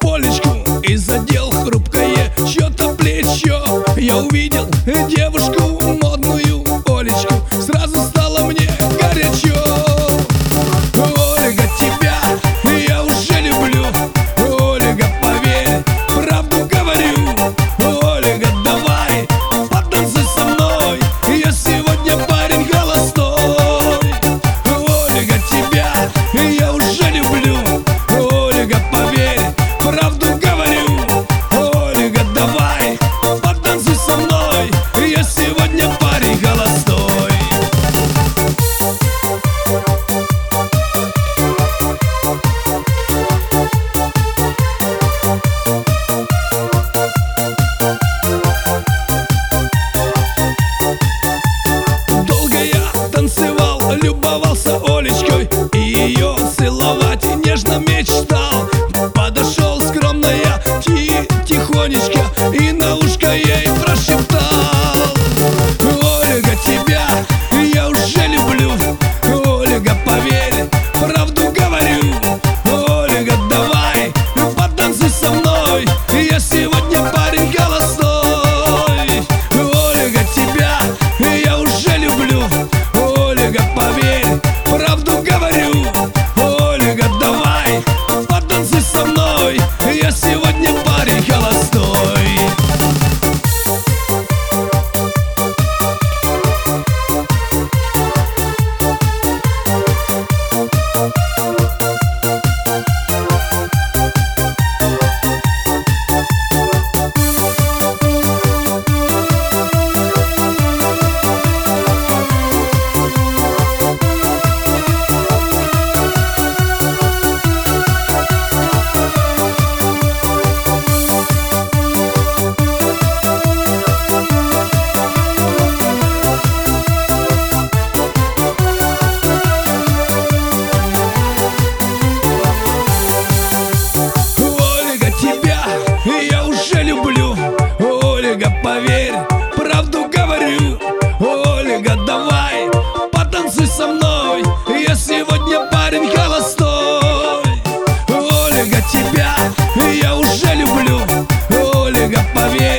Олечку и задел хрупкое чье-то плечо. Я увидел девушку модную Олечку, сразу стало мне горячо. Ольга, тебя я уже люблю. Ольга, поверь, правду говорю. Ольга, давай потанцуй со мной, я сегодня парень холостой. Ольга, тебя я уже люблю. Ольга, поверь, правду говорю. Ольга, давай потанцуй со мной, я сегодня парень холостой. Долго я танцевал, любовался Олечкой и ее целовать нежно мечтал. Подошел скромно я тихонечко и на ушко ей прошептал: Ольга, тебя я уже люблю. Ольга, поверь, правду говорю. Ольга, давай потанцуй со мной, я сегодня парень холостой. Ольга, тебя я уже люблю. Ольга, поверь, правду говорю. Ольга, давай потанцуй со мной, я сегодня парень холостой. Я уже люблю. Ольга, поверь, правду говорю. Ольга, давай потанцуй со мной, я сегодня парень холостой. Ольга, тебя я уже люблю. Ольга, поверь,